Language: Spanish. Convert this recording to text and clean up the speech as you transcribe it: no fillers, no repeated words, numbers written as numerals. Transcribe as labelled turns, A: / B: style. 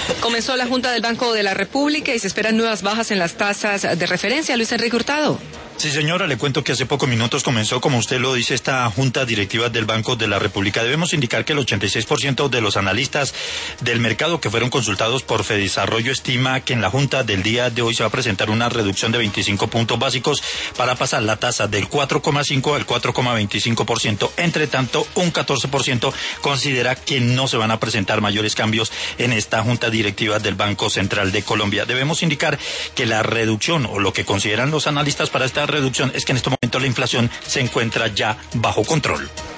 A: Comenzó la Junta del Banco de la República y se esperan nuevas bajas en las tasas de referencia. Luis Enrique Hurtado.
B: Sí, señora, le cuento que hace pocos minutos comenzó, como usted lo dice, esta Junta Directiva del Banco de la República. Debemos indicar que el 86% de los analistas del mercado que fueron consultados por Fedesarrollo estima que en la Junta del día de hoy se va a presentar una reducción de 25 puntos básicos para pasar la tasa del 4,5 al 4,25%. Entre tanto, un 14% considera que no se van a presentar mayores cambios en esta Junta Directiva del Banco Central de Colombia. Debemos indicar que la reducción, o lo que consideran los analistas para esta reducción, es que en este momento la inflación se encuentra ya bajo control.